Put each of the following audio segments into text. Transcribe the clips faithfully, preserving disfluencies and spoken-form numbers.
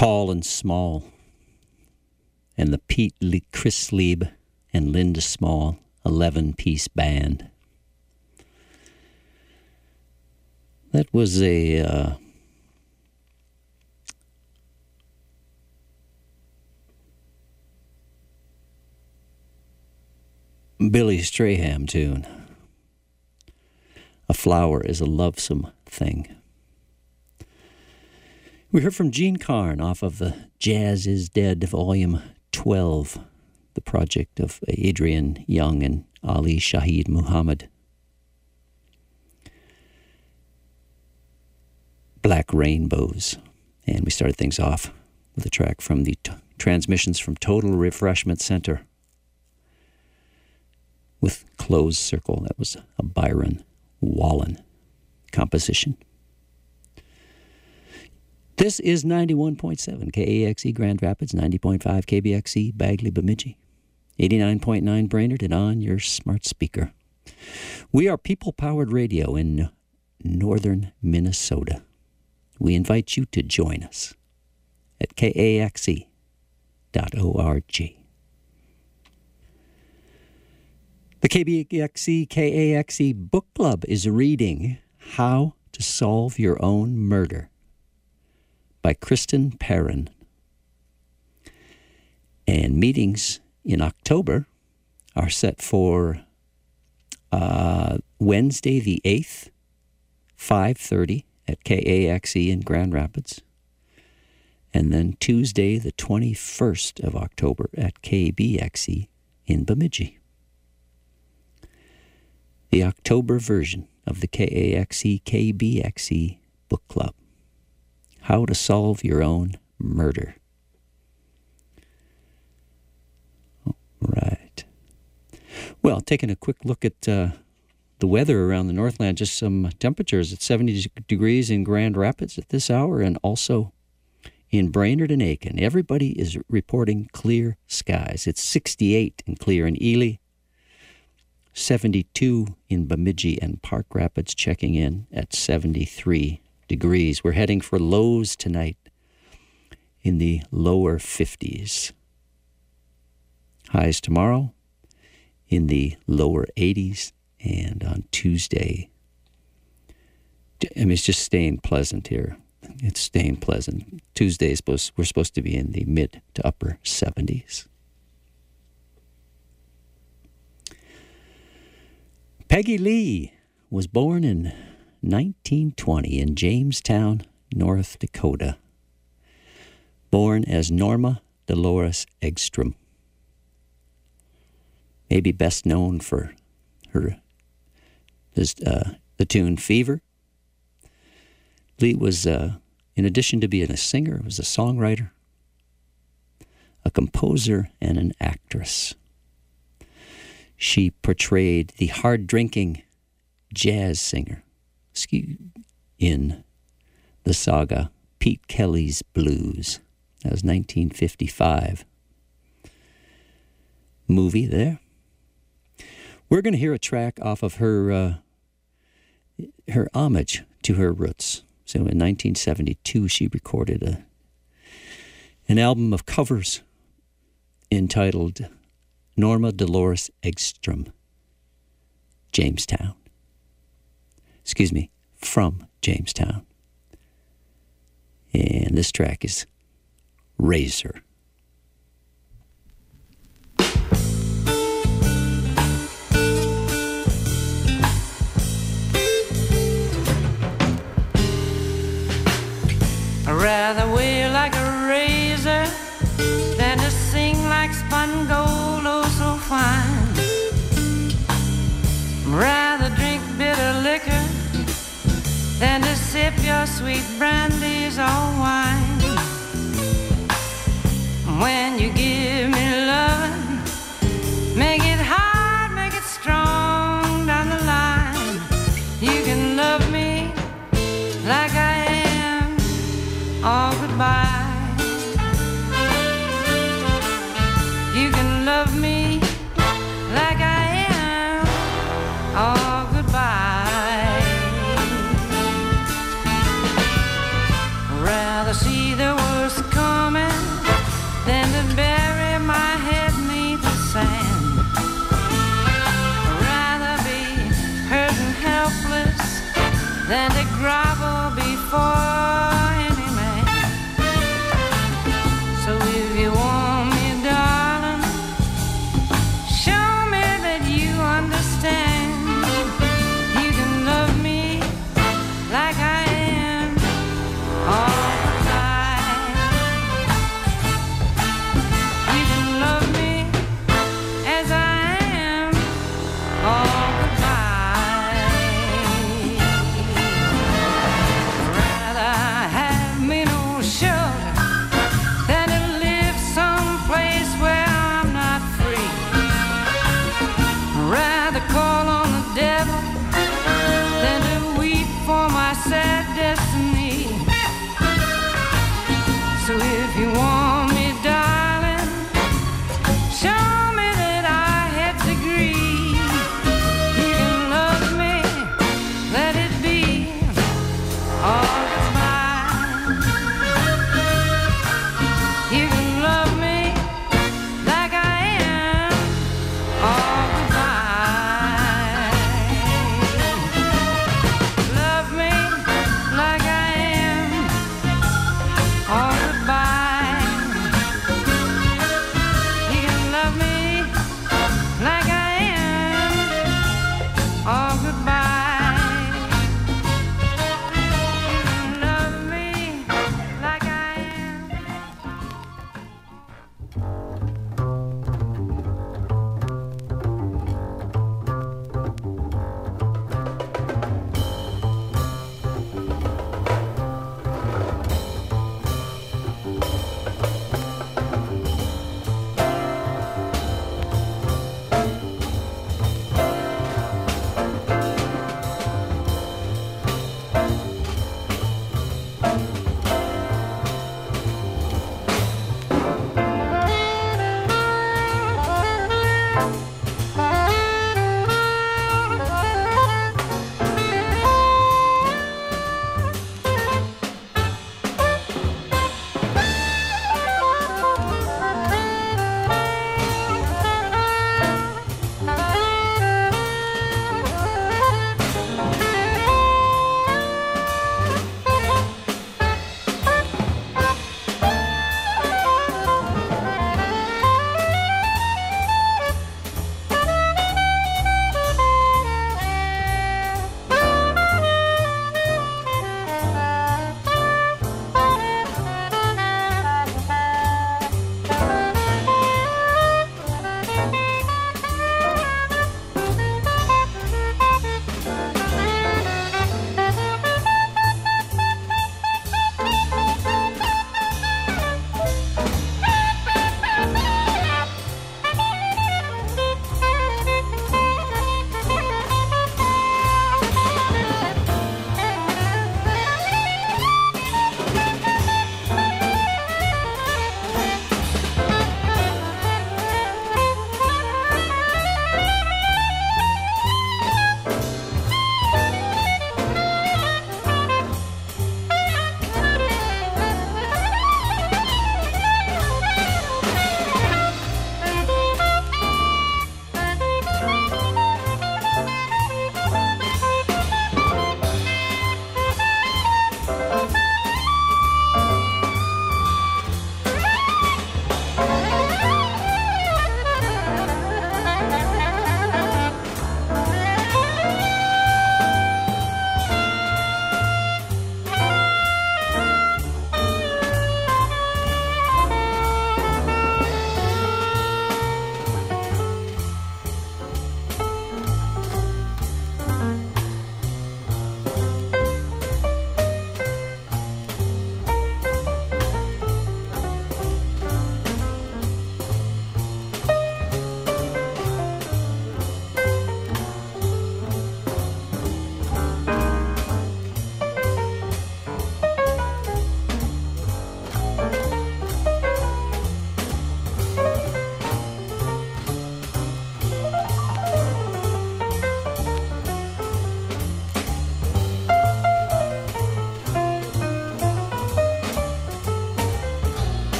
Tall and Small, and the Pete Le- Chris Lieb and Linda Small eleven-piece band. That was a uh, Billy Strayham tune. A Flower is a Lovesome Thing. We heard from Gene Carn off of the Jazz is Dead, Volume twelve, the project of Adrian Young and Ali Shaheed Muhammad. Black Rainbows. And we started things off with a track from the t- transmissions from Total Refreshment Center with Closed Circle. That was a Byron Wallen composition. This is ninety-one point seven K A X E Grand Rapids, ninety point five K B X E Bagley Bemidji, eighty-nine point nine Brainerd, and on your smart speaker. We are people-powered radio in northern Minnesota. We invite you to join us at K A X E dot org. The K B X E K A X E Book Club is reading How to Solve Your Own Murder by Kristen Perrin. And meetings in October are set for uh, Wednesday the eighth, five thirty at K A X E in Grand Rapids. And then Tuesday the twenty-first of October at K B X E in Bemidji. The October version of the K A X E K B X E Book Club. How to Solve Your Own Murder. All right. Well, taking a quick look at uh, the weather around the Northland, just some temperatures at seventy degrees in Grand Rapids at this hour, and also in Brainerd and Aiken. Everybody is reporting clear skies. It's sixty-eight in Clear and Ely, seventy-two in Bemidji and Park Rapids, checking in at seventy-three degrees. We're heading for lows tonight in the lower fifties. Highs tomorrow in the lower eighties, and on Tuesday, I mean, it's just staying pleasant here. It's staying pleasant. Tuesday is supposed, we're supposed to be in the mid to upper seventies. Peggy Lee was born in nineteen twenty in Jamestown, North Dakota. Born as Norma Dolores Egstrom. Maybe best known for her this, uh, the tune Fever. Lee was, uh, in addition to being a singer, was a songwriter, a composer, and an actress. She portrayed the hard-drinking jazz singer in the saga Pete Kelly's Blues. That was nineteen fifty-five movie there. We're going to hear a track off of her uh, her homage to her roots. So in nineteen seventy-two, she recorded a an album of covers entitled Norma Dolores Egstrom, Jamestown. Excuse me, from Jamestown. And this track is Razor. I'd rather wear like a razor than to sing like spun gold, oh so fine. I'd rather drink bitter liquor than to sip your sweet brandies or wine. When you give me love, make it hard, make it strong down the line. You can love me like I am, oh goodbye. You can love me like I am, oh goodbye. Rather see the worst come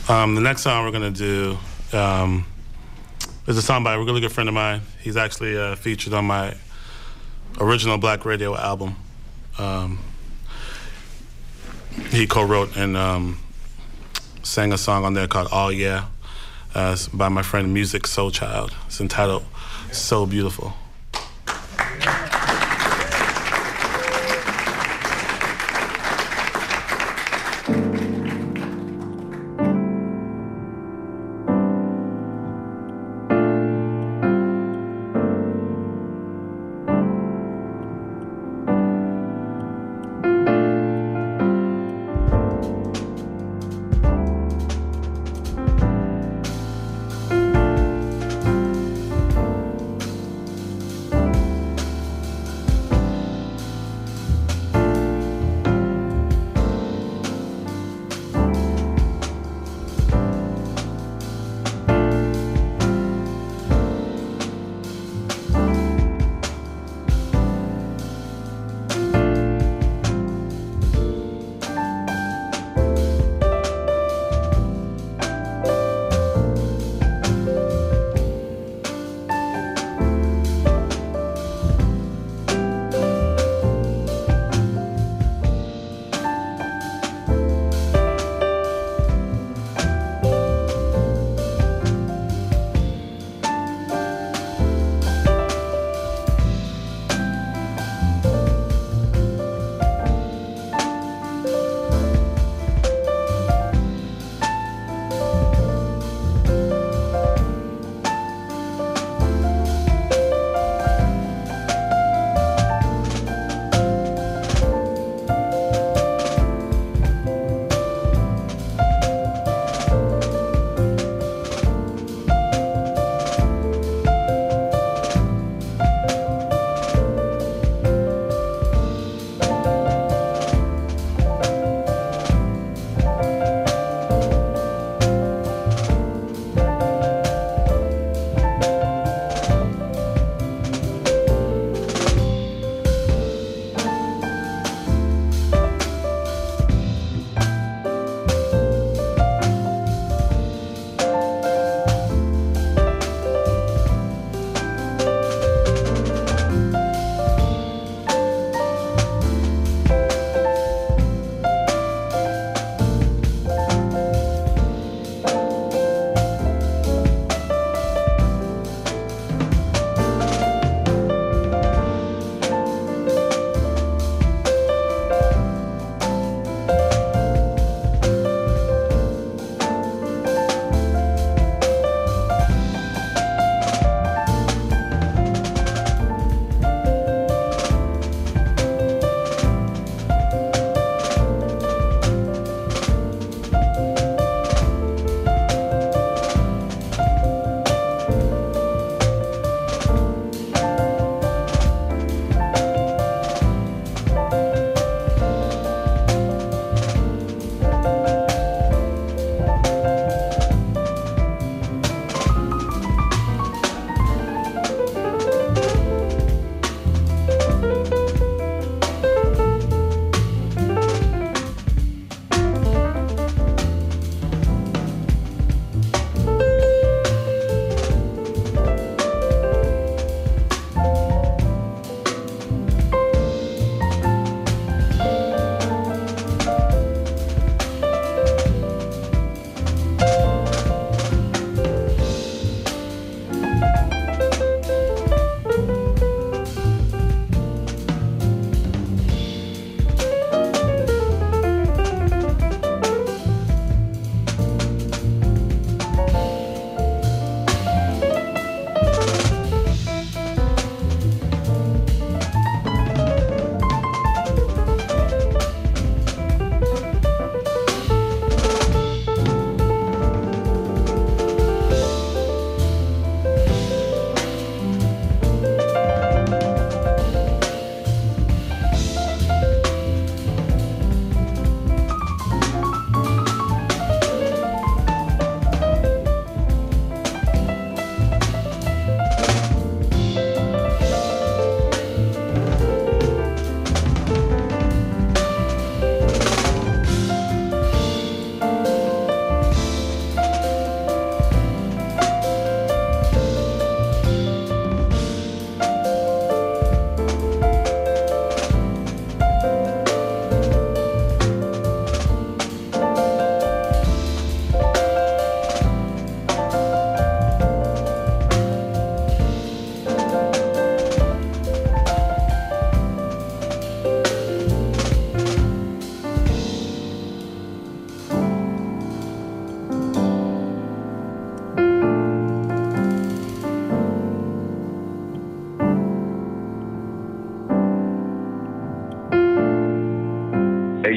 Um, the next song we're going to do um, is a song by a really good friend of mine. He's actually uh, featured on my original Black Radio album. Um, he co-wrote and um, sang a song on there called All Yeah uh, by my friend Music Soul Child. It's entitled So Beautiful.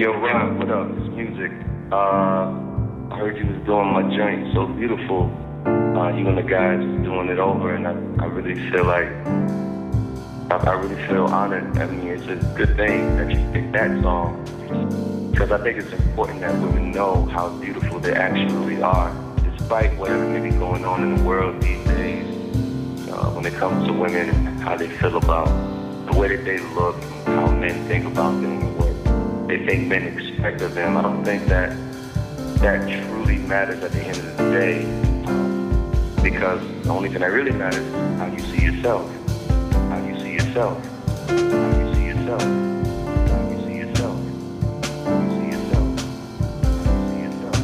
Yo, Ron, what up? It's music. Uh, I heard you was doing my joint, so beautiful. Uh, you and the guys doing it over, and I, I really feel like, I, I really feel honored. I mean, it's a good thing that you picked that song, because I think it's important that women know how beautiful they actually are, despite whatever may be going on in the world these days, uh, when it comes to women and how they feel about the way that they look, and how men think about them, and what they think men expect of them. I don't think that that truly matters at the end of the day, because the only thing that really matters is how you see yourself. How you see yourself. How you see yourself. How you see yourself. How you see yourself. How you see yourself.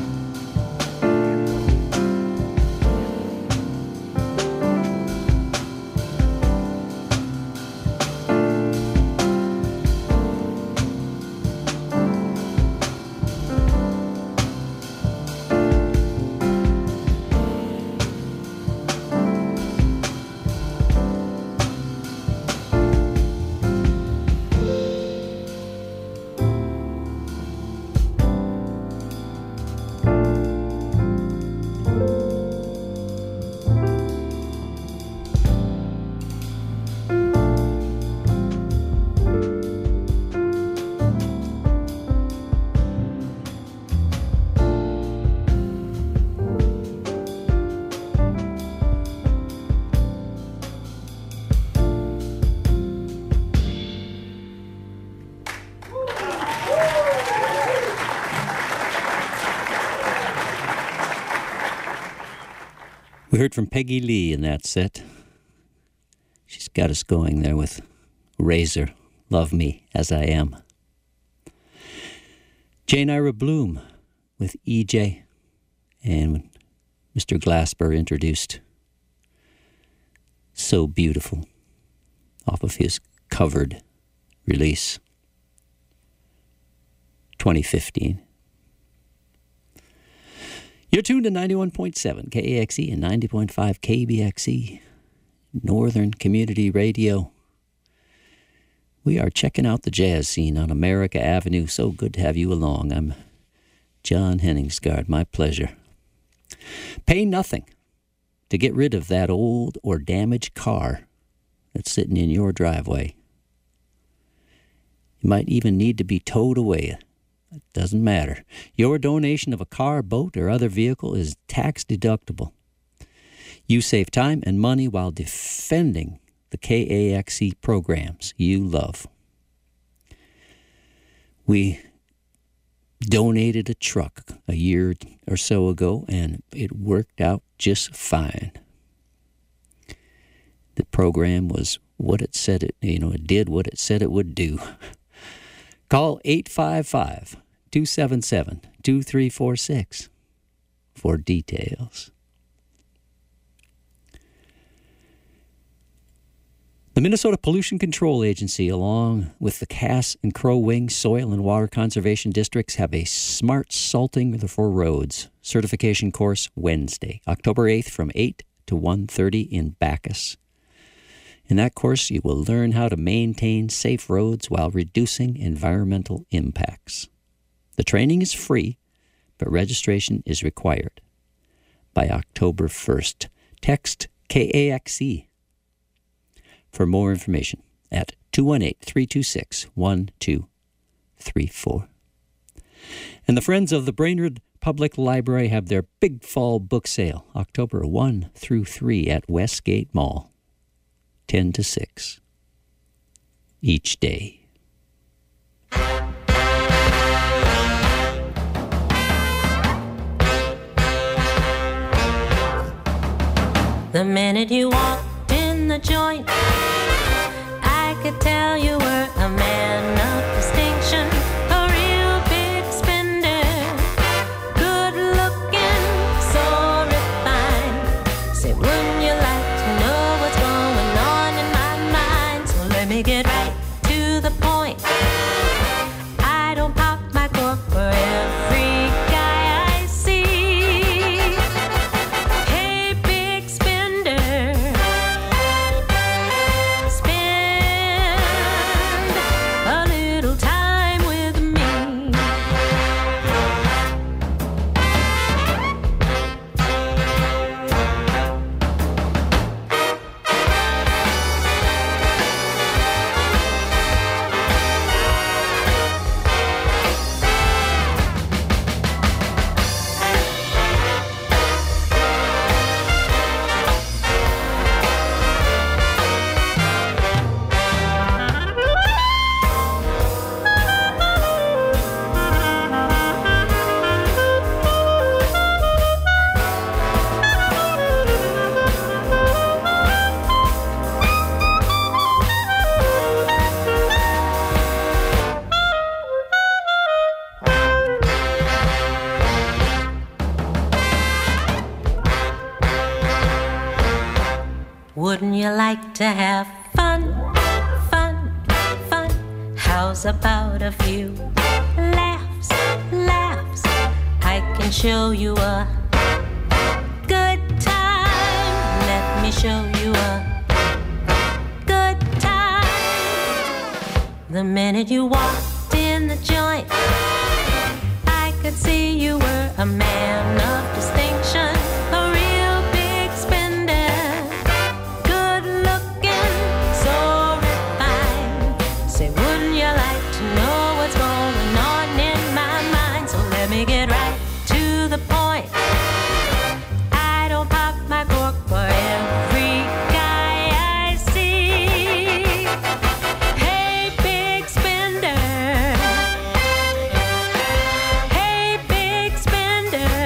We heard from Peggy Lee in that set. She's got us going there with Razor, Love Me As I Am. Jane Ira Bloom with E J. And Mister Glasper introduced So Beautiful off of his covered release, twenty fifteen. You're tuned to ninety-one point seven K A X E and ninety point five K B X E, Northern Community Radio. We are checking out the jazz scene on America Avenue. So good to have you along. I'm John Henningsgaard. My pleasure. Pay nothing to get rid of that old or damaged car that's sitting in your driveway. It might even need to be towed away. It doesn't matter. Your donation of a car, boat, or other vehicle is tax deductible. You save time and money while defending the K A X E programs you love. We donated a truck a year or so ago, and it worked out just fine. The program was what it said it, you know, it did what it said it would do. Call eight five five, two seven seven, two three four six for details. The Minnesota Pollution Control Agency, along with the Cass and Crow Wing Soil and Water Conservation Districts, have a Smart Salting for Roads certification course Wednesday, October eighth from eight to one thirty in Bacchus. In that course, you will learn how to maintain safe roads while reducing environmental impacts. The training is free, but registration is required. By October first, text K A X E for more information at two one eight, three two six, one two three four. And the Friends of the Brainerd Public Library have their Big Fall book sale, October first through three at Westgate Mall. ten to six each day. The minute you walked in the joint, I could tell you were a man of distinction, a real big spender, good looking, so refined. Say, wouldn't you like to know what's going on in my mind? So let me get right to the point. I don't pop my cork for every guy I see. Hey, big spender, spend a little Wouldn't you like to have fun, fun, fun? How's about a few laughs, laughs? I can show you a good time. Let me show you a good time. The minute you walked in the joint, I could see you were a man of distinction, a real big spender, good looking, so refined. Say, wouldn't you like to know what's going on in my mind? So let me get right to the point. I don't pop my cork for every guy I see. Hey, big spender. Hey, big spender.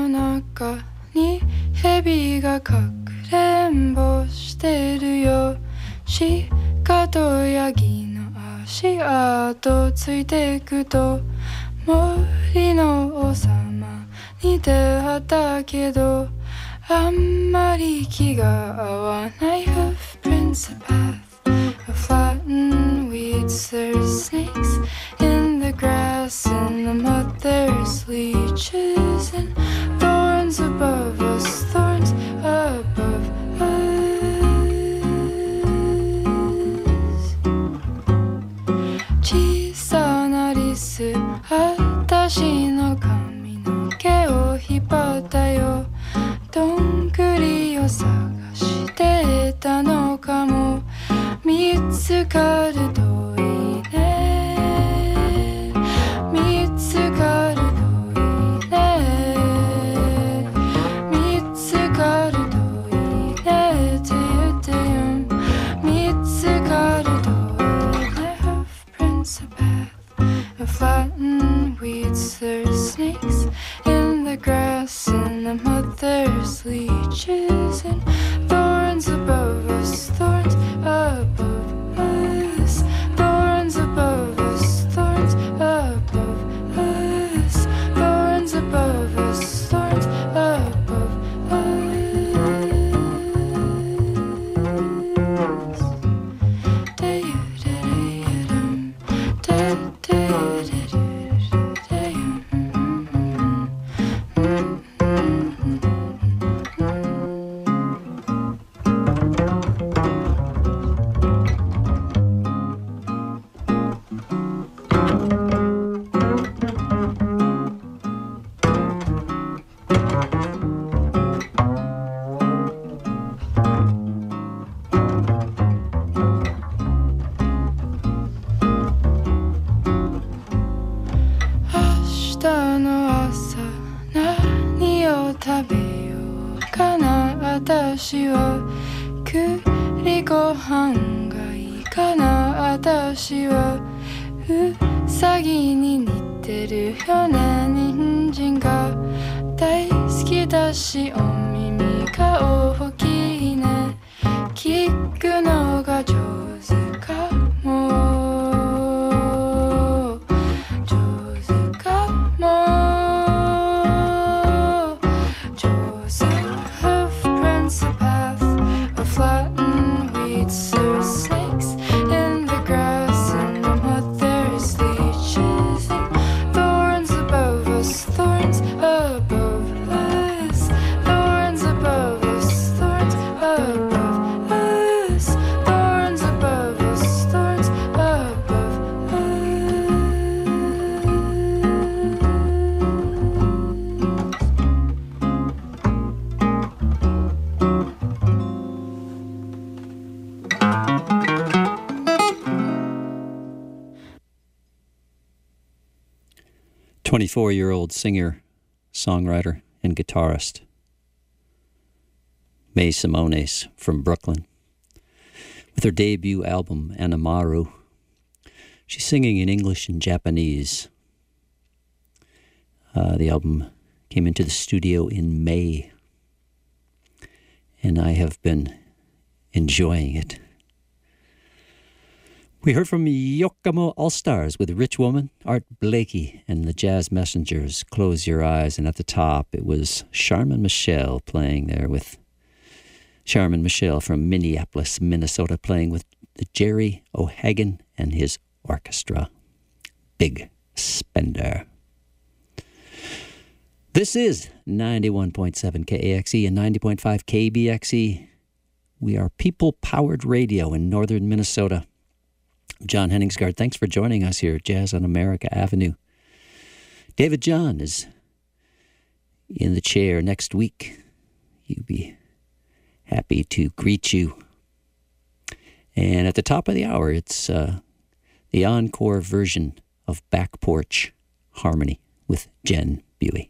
の中に蛇がかくれんぼしてるよ。鹿とヤギの足跡ついてくと森の王様に出会ったけどあんまり気が合わない Hoofprints a path of flattened weeds. There's snakes in the grass and the mud. There's leeches and thorns above us, thorns above us. 小さなリス、私の髪の毛を引っ張ったよ。どんぐりを探してたのかも。見つかるといいね。見つかるといいね。見つかるといいねって言ってよ。見つかるといいね。Hoofprints a path of flattened weeds. There's snakes in the grass and the mud. There's leeches and thorns above us, thorns above us, thorns above us, thorns above us, thorns above us, thorns above us. Da you da da dum, da da da da da. twenty-four-year-old singer, songwriter, and guitarist, Mae Simones from Brooklyn. With her debut album, Anamaru, she's singing in English and Japanese. Uh, the album came into the studio in May, and I have been enjoying it. We heard from Yokomo All-Stars with Rich Woman, Art Blakey, and the Jazz Messengers, Close Your Eyes. And at the top, it was Charmin Michelle playing there with Charmin Michelle from Minneapolis, Minnesota, playing with Jerry O'Hagan and his orchestra. Big spender. This is ninety-one point seven K A X E and ninety point five K B X E. We are people-powered radio in northern Minnesota. John Henningsgaard, thanks for joining us here at Jazz on America Avenue. David John is in the chair next week. He'll be happy to greet you. And at the top of the hour, it's uh, the encore version of Back Porch Harmony with Jen Buey.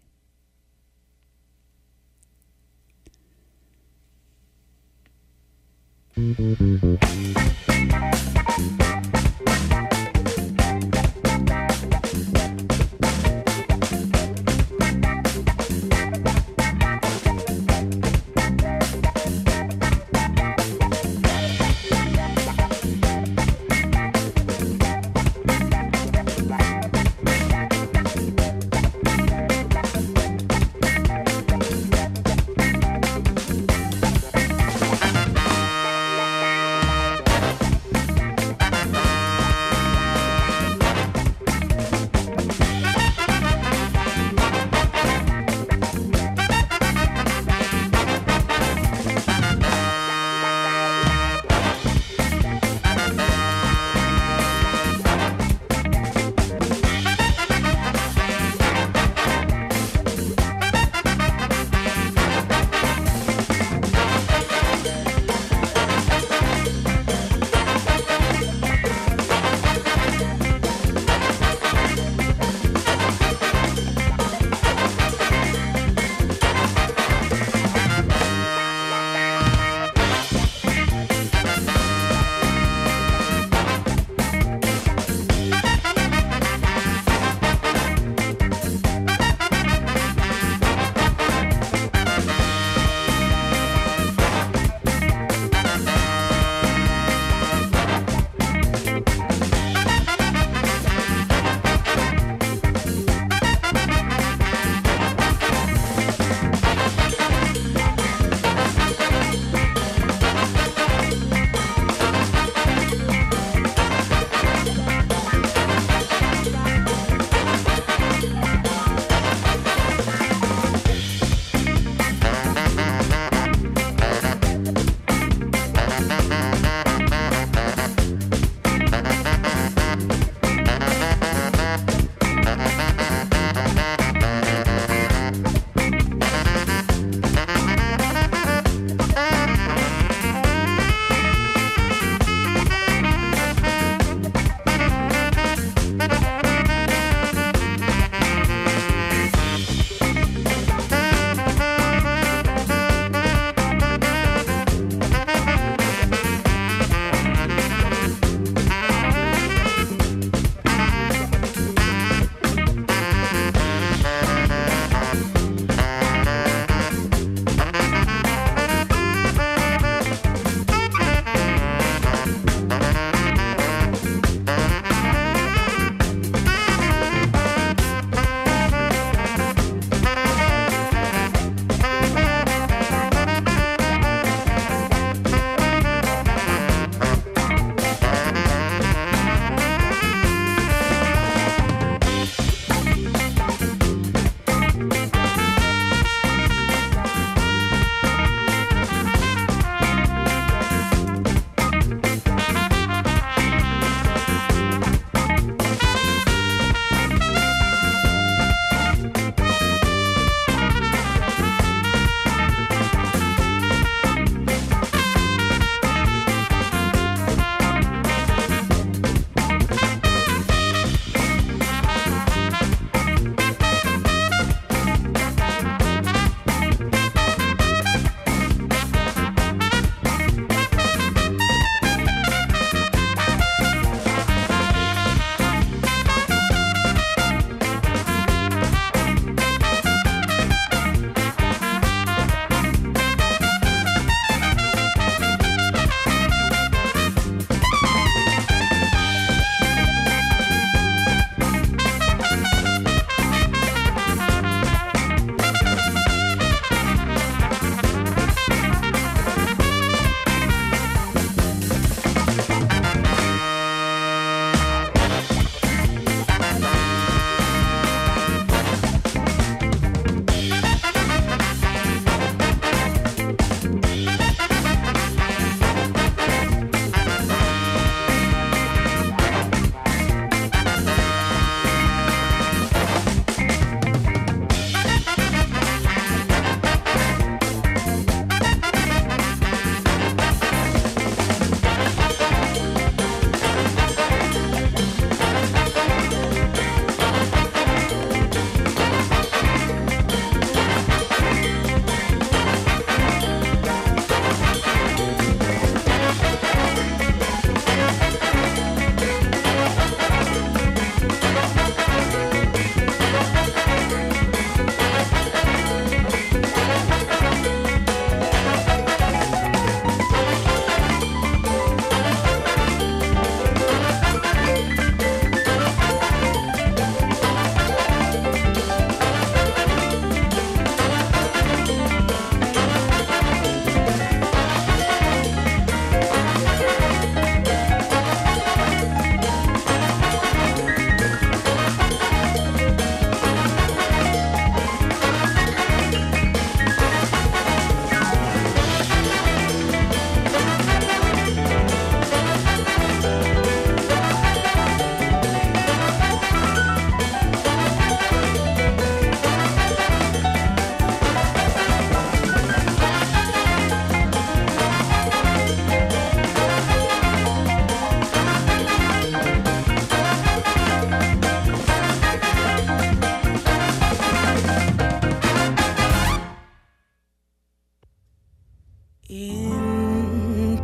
In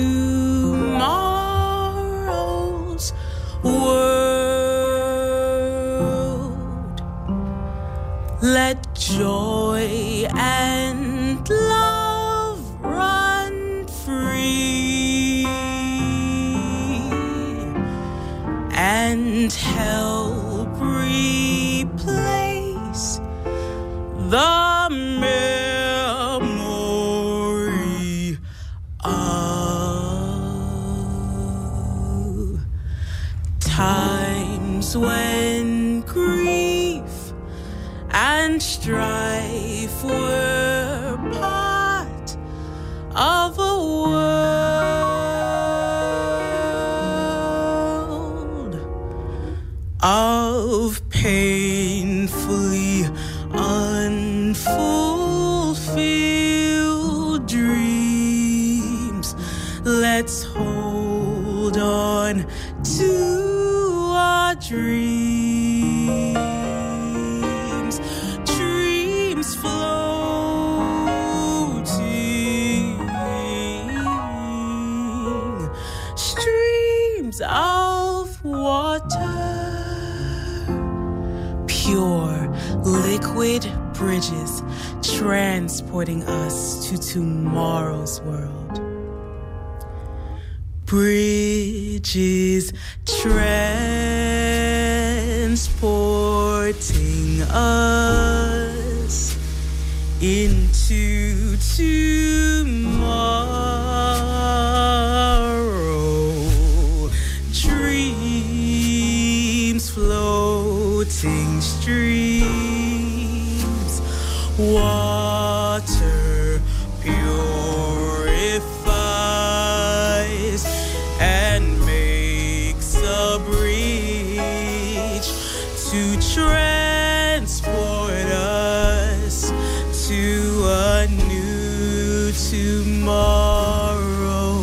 tomorrow's world, let joy and love run free, and help replace the memory of times when grief and strife were part of a world of painfully unfulfilled dreams. Let's hold on to our dreams, dreams floating, streams of water, pure liquid bridges transporting us to tomorrow's world. Bridges transporting us into tomorrow. Dreams floating, streams, water purifies and makes a bridge to transport us to a new tomorrow.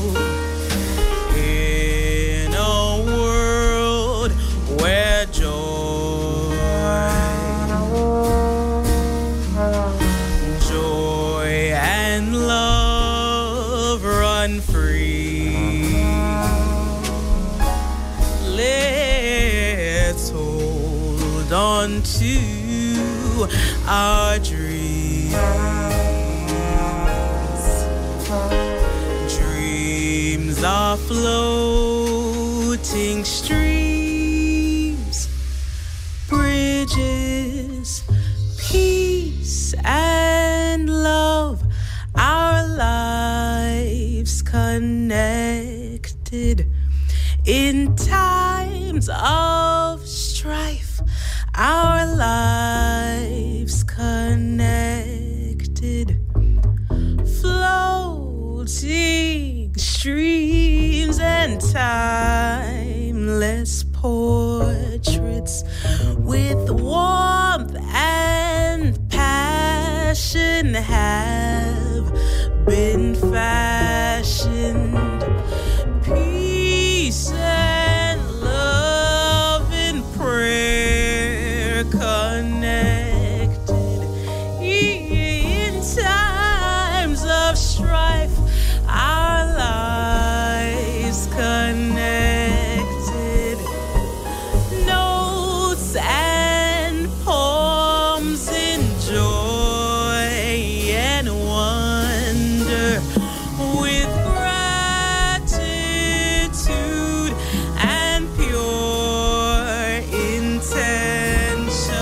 In a world where joy, joy and love run free, let's hold on to our dreams. Dreams are floating streams, bridges, peace and love, our lives connected in times of strife, our lives connected, floating streams and timeless portraits with warmth and passion have been fashioned. Peace and love in prayer connected in times of strife, our lives connected. Notes and poems in joy and wonder, with gratitude and pure intention.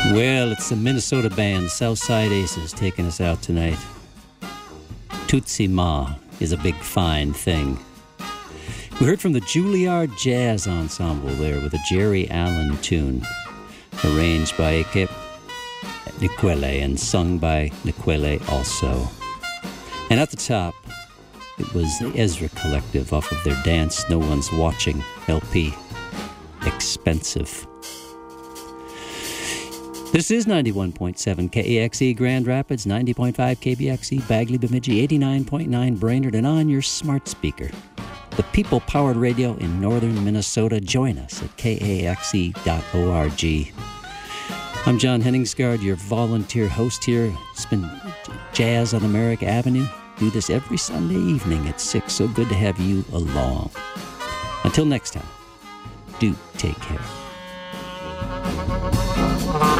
Well, it's the Minnesota band Southside Aces taking us out tonight. Tootsie Ma is a big fine thing. We heard from the Juilliard Jazz Ensemble there with a Jerry Allen tune, arranged by Ike Niquelle and sung by Niquelle also. And at the top, it was the Ezra Collective off of their Dance No One's Watching L P, Expensive. This is ninety-one point seven K A X E Grand Rapids, ninety point five K B X E Bagley Bemidji, eighty-nine point nine Brainerd, and on your smart speaker, the people-powered radio in northern Minnesota. Join us at K A X E dot org. I'm John Henningsgaard, your volunteer host here. It's been Jazz on America Avenue. Do this every Sunday evening at six. So good to have you along. Until next time, do take care.